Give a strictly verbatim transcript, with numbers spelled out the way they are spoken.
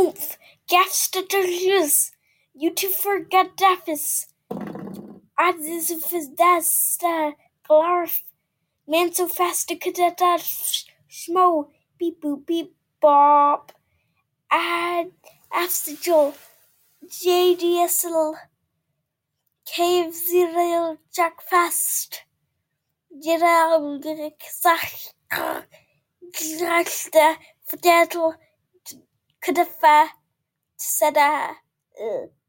Oomph, Gafstatus, you to forget Daphis, Adisifis Dasta, Glarf, Man so fast to cadeta schmo, beep boop beep bop, Ad Afstigil, J D S L, Cave Zero Jack Fast, Jiral Sach, Glasta, Fadel, Kadafa, Sada.